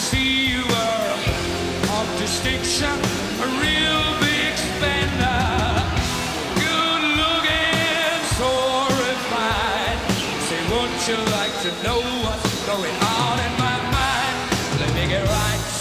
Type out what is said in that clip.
see you were of distinction, a real big spender. Good looking, so refined. Say, wouldn't you like to know what's going on in my mind? Let me get right